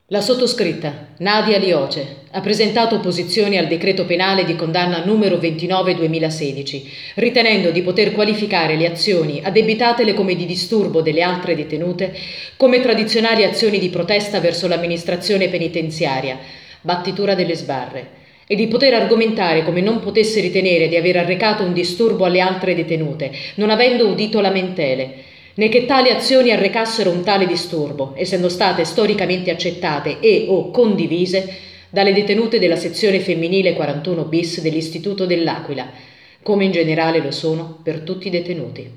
La sottoscritta, Nadia Lioce, ha presentato opposizioni al decreto penale di condanna numero 29/2016, ritenendo di poter qualificare le azioni addebitatele come di disturbo delle altre detenute come tradizionali azioni di protesta verso l'amministrazione penitenziaria, battitura delle sbarre, e di poter argomentare come non potesse ritenere di aver arrecato un disturbo alle altre detenute, non avendo udito lamentele, né che tali azioni arrecassero un tale disturbo, essendo state storicamente accettate e o condivise dalle detenute della sezione femminile 41 bis dell'Istituto dell'Aquila, come in generale lo sono per tutti i detenuti.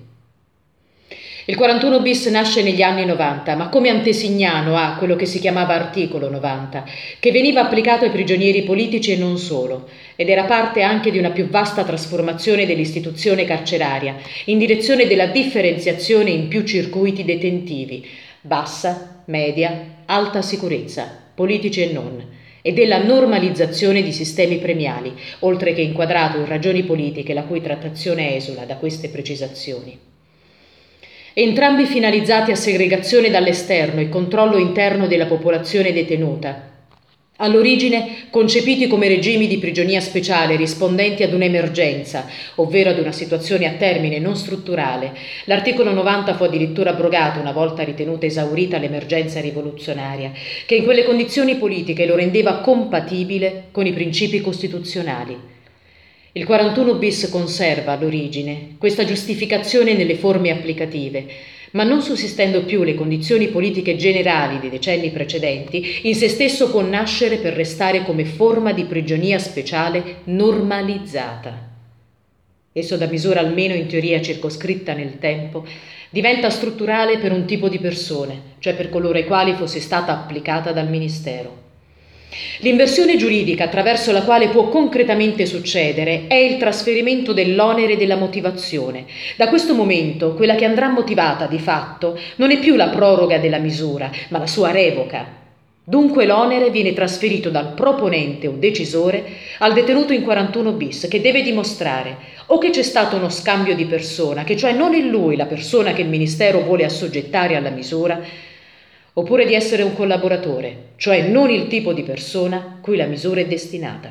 Il 41 bis nasce negli anni 90, ma come antesignano ha quello che si chiamava articolo 90, che veniva applicato ai prigionieri politici e non solo, ed era parte anche di una più vasta trasformazione dell'istituzione carceraria, in direzione della differenziazione in più circuiti detentivi, bassa, media, alta sicurezza, politici e non, e della normalizzazione di sistemi premiali, oltre che inquadrato in ragioni politiche la cui trattazione esula da queste precisazioni. Entrambi finalizzati a segregazione dall'esterno e controllo interno della popolazione detenuta. All'origine concepiti come regimi di prigionia speciale rispondenti ad un'emergenza, ovvero ad una situazione a termine non strutturale, l'articolo 90 fu addirittura abrogato una volta ritenuta esaurita l'emergenza rivoluzionaria, che in quelle condizioni politiche lo rendeva compatibile con i principi costituzionali. Il 41 bis conserva all'origine questa giustificazione nelle forme applicative, ma non sussistendo più le condizioni politiche generali dei decenni precedenti, in se stesso può nascere per restare come forma di prigionia speciale normalizzata. Esso, da misura almeno in teoria circoscritta nel tempo, diventa strutturale per un tipo di persone, cioè per coloro ai quali fosse stata applicata dal Ministero. L'inversione giuridica attraverso la quale può concretamente succedere è il trasferimento dell'onere della motivazione. Da questo momento quella che andrà motivata di fatto non è più la proroga della misura, ma la sua revoca. Dunque l'onere viene trasferito dal proponente o decisore al detenuto in 41 bis, che deve dimostrare o che c'è stato uno scambio di persona, che cioè non è lui la persona che il Ministero vuole assoggettare alla misura, oppure di essere un collaboratore, cioè non il tipo di persona cui la misura è destinata.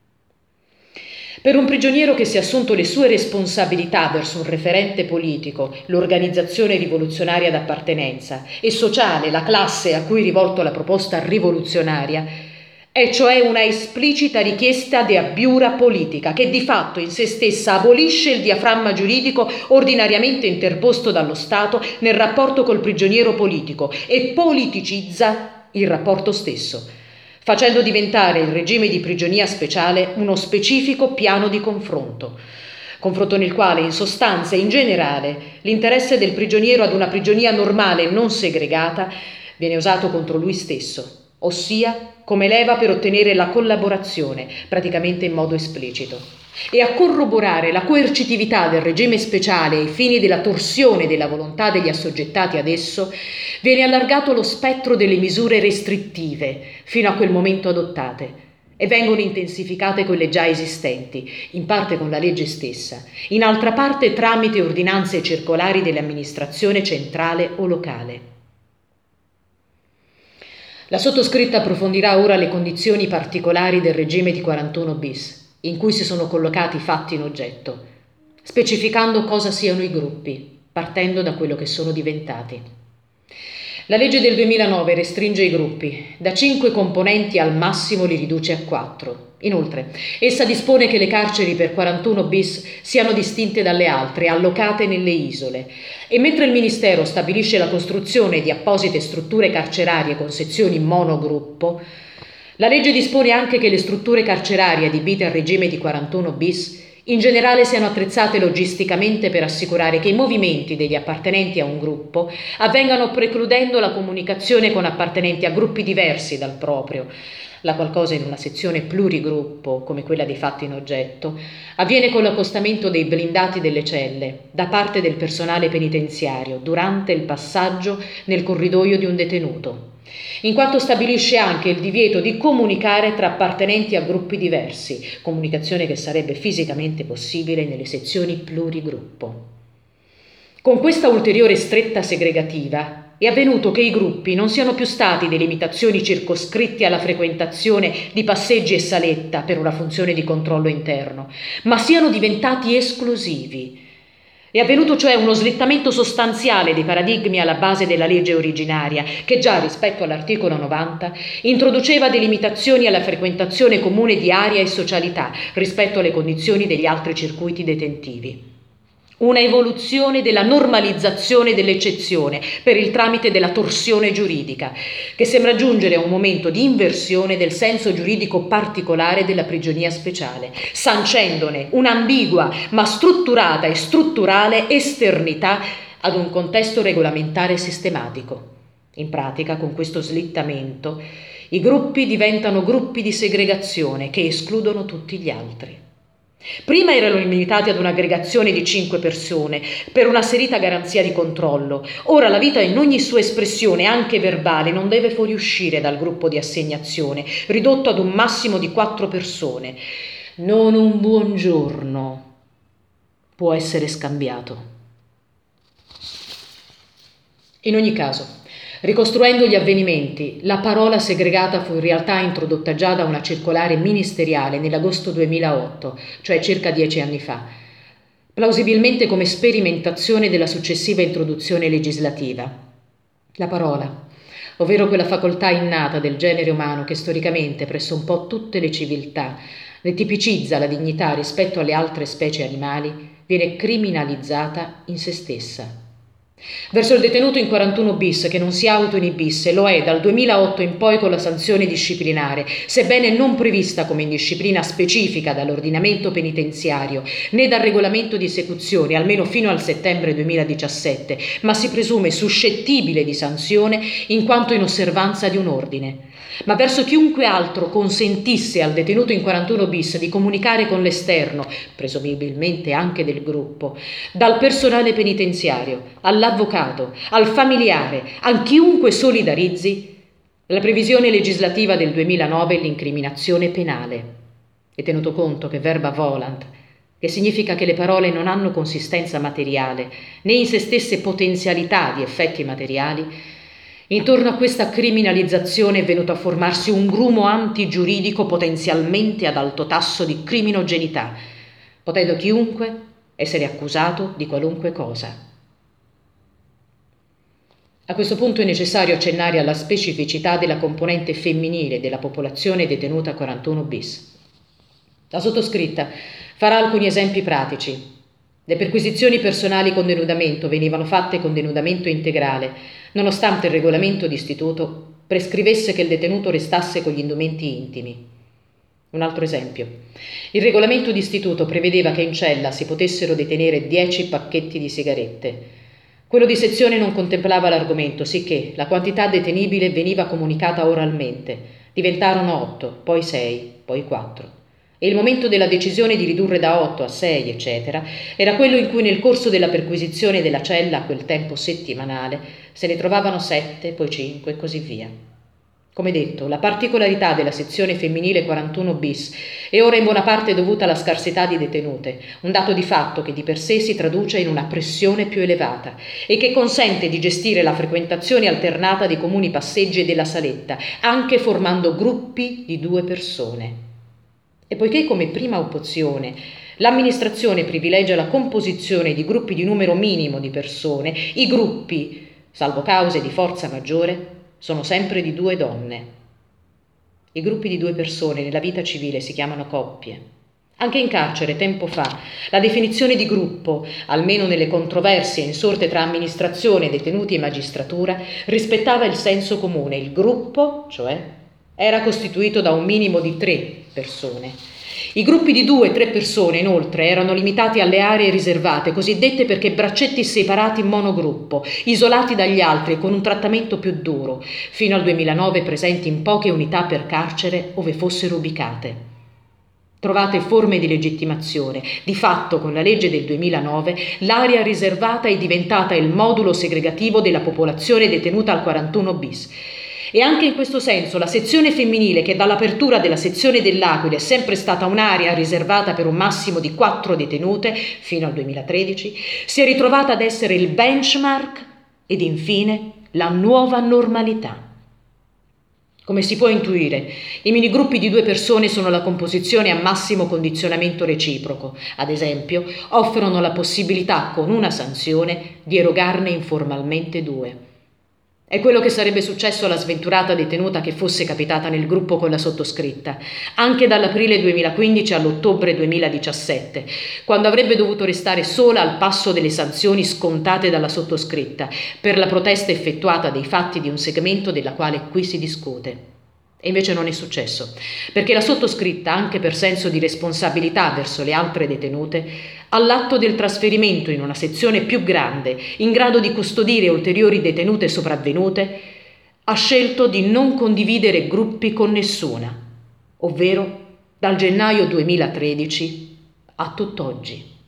Per un prigioniero che si è assunto le sue responsabilità verso un referente politico, l'organizzazione rivoluzionaria d'appartenenza, e sociale, la classe a cui è rivolto la proposta rivoluzionaria, è cioè una esplicita richiesta di abiura politica che di fatto in se stessa abolisce il diaframma giuridico ordinariamente interposto dallo Stato nel rapporto col prigioniero politico e politicizza il rapporto stesso, facendo diventare il regime di prigionia speciale uno specifico piano di confronto nel quale in sostanza e in generale l'interesse del prigioniero ad una prigionia normale e non segregata viene usato contro lui stesso, ossia come leva per ottenere la collaborazione, praticamente in modo esplicito. E a corroborare la coercitività del regime speciale ai fini della torsione della volontà degli assoggettati ad esso, viene allargato lo spettro delle misure restrittive fino a quel momento adottate e vengono intensificate quelle già esistenti, in parte con la legge stessa, in altra parte tramite ordinanze circolari dell'amministrazione centrale o locale. La sottoscritta approfondirà ora le condizioni particolari del regime di 41 bis, in cui si sono collocati i fatti in oggetto, specificando cosa siano i gruppi, partendo da quello che sono diventati. La legge del 2009 restringe i gruppi, da 5 componenti al massimo li riduce a 4. Inoltre, essa dispone che le carceri per 41 bis siano distinte dalle altre, allocate nelle isole, e mentre il Ministero stabilisce la costruzione di apposite strutture carcerarie con sezioni monogruppo, la legge dispone anche che le strutture carcerarie adibite al regime di 41 bis in generale siano attrezzate logisticamente per assicurare che i movimenti degli appartenenti a un gruppo avvengano precludendo la comunicazione con appartenenti a gruppi diversi dal proprio, la qual cosa in una sezione plurigruppo, come quella dei fatti in oggetto, avviene con l'accostamento dei blindati delle celle da parte del personale penitenziario durante il passaggio nel corridoio di un detenuto, in quanto stabilisce anche il divieto di comunicare tra appartenenti a gruppi diversi, comunicazione che sarebbe fisicamente possibile nelle sezioni plurigruppo. Con questa ulteriore stretta segregativa, è avvenuto che i gruppi non siano più stati delimitazioni circoscritti alla frequentazione di passeggi e saletta per una funzione di controllo interno, ma siano diventati esclusivi. È avvenuto cioè uno slittamento sostanziale dei paradigmi alla base della legge originaria, che già rispetto all'articolo 90 introduceva delimitazioni alla frequentazione comune di area e socialità rispetto alle condizioni degli altri circuiti detentivi. Una evoluzione della normalizzazione dell'eccezione per il tramite della torsione giuridica, che sembra giungere a un momento di inversione del senso giuridico particolare della prigionia speciale, sancendone un'ambigua ma strutturata e strutturale esternità ad un contesto regolamentare sistematico. In pratica, con questo slittamento, i gruppi diventano gruppi di segregazione che escludono tutti gli altri. Prima erano limitati ad un'aggregazione di 5 persone per un'asserita garanzia di controllo. Ora la vita in ogni sua espressione, anche verbale, non deve fuoriuscire dal gruppo di assegnazione, ridotto ad un massimo di 4 persone. Non un buongiorno può essere scambiato. In ogni caso, ricostruendo gli avvenimenti, la parola segregata fu in realtà introdotta già da una circolare ministeriale nell'agosto 2008, cioè circa 10 anni fa, plausibilmente come sperimentazione della successiva introduzione legislativa. La parola, ovvero quella facoltà innata del genere umano che storicamente presso un po' tutte le civiltà ne tipicizza la dignità rispetto alle altre specie animali, viene criminalizzata in se stessa. Verso il detenuto in 41 bis che non si autoinibisse, lo è dal 2008 in poi con la sanzione disciplinare, sebbene non prevista come indisciplina specifica dall'ordinamento penitenziario né dal regolamento di esecuzione, almeno fino al settembre 2017, ma si presume suscettibile di sanzione in quanto in osservanza di un ordine. Ma verso chiunque altro consentisse al detenuto in 41 bis di comunicare con l'esterno, presumibilmente anche del gruppo, dal personale penitenziario, all'avvocato, al familiare, a chiunque solidarizzi, la previsione legislativa del 2009 è l'incriminazione penale. E tenuto conto che verba volant, che significa che le parole non hanno consistenza materiale, né in se stesse potenzialità di effetti materiali, intorno a questa criminalizzazione è venuto a formarsi un grumo antigiuridico potenzialmente ad alto tasso di criminogenità, potendo chiunque essere accusato di qualunque cosa. A questo punto è necessario accennare alla specificità della componente femminile della popolazione detenuta 41 bis. La sottoscritta farà alcuni esempi pratici. Le perquisizioni personali con denudamento venivano fatte con denudamento integrale, nonostante il regolamento d'istituto prescrivesse che il detenuto restasse con gli indumenti intimi. Un altro esempio. Il regolamento d'istituto prevedeva che in cella si potessero detenere 10 pacchetti di sigarette. Quello di sezione non contemplava l'argomento, sicché la quantità detenibile veniva comunicata oralmente. Diventarono 8, poi 6, poi 4. E il momento della decisione di ridurre da 8 a 6, eccetera, era quello in cui nel corso della perquisizione della cella, a quel tempo settimanale, se ne trovavano 7, poi 5 e così via. Come detto, la particolarità della sezione femminile 41 bis è ora in buona parte dovuta alla scarsità di detenute, un dato di fatto che di per sé si traduce in una pressione più elevata e che consente di gestire la frequentazione alternata dei comuni passeggi e della saletta, anche formando gruppi di 2 persone. E poiché come prima opzione l'amministrazione privilegia la composizione di gruppi di numero minimo di persone, i gruppi, salvo cause di forza maggiore, sono sempre di 2 donne. I gruppi di 2 persone nella vita civile si chiamano coppie. Anche in carcere, tempo fa, la definizione di gruppo, almeno nelle controversie insorte tra amministrazione, detenuti e magistratura, rispettava il senso comune. Il gruppo, cioè, era costituito da un minimo di 3 persone. I gruppi di 2-3 persone, inoltre, erano limitati alle aree riservate, cosiddette perché braccetti separati in monogruppo, isolati dagli altri e con un trattamento più duro, fino al 2009 presenti in poche unità per carcere ove fossero ubicate. Trovate forme di legittimazione. Di fatto, con la legge del 2009, l'area riservata è diventata il modulo segregativo della popolazione detenuta al 41 bis. E anche in questo senso la sezione femminile, che dall'apertura della sezione dell'Aquila è sempre stata un'area riservata per un massimo di 4 detenute, fino al 2013, si è ritrovata ad essere il benchmark ed infine la nuova normalità. Come si può intuire, i minigruppi di 2 persone sono la composizione a massimo condizionamento reciproco. Ad esempio, offrono la possibilità, con una sanzione, di erogarne informalmente 2. È quello che sarebbe successo alla sventurata detenuta che fosse capitata nel gruppo con la sottoscritta, anche dall'aprile 2015 all'ottobre 2017, quando avrebbe dovuto restare sola al passo delle sanzioni scontate dalla sottoscritta per la protesta effettuata dei fatti di un segmento della quale qui si discute. E invece non è successo, perché la sottoscritta, anche per senso di responsabilità verso le altre detenute, all'atto del trasferimento in una sezione più grande, in grado di custodire ulteriori detenute sopravvenute, ha scelto di non condividere gruppi con nessuna, ovvero dal gennaio 2013 a tutt'oggi.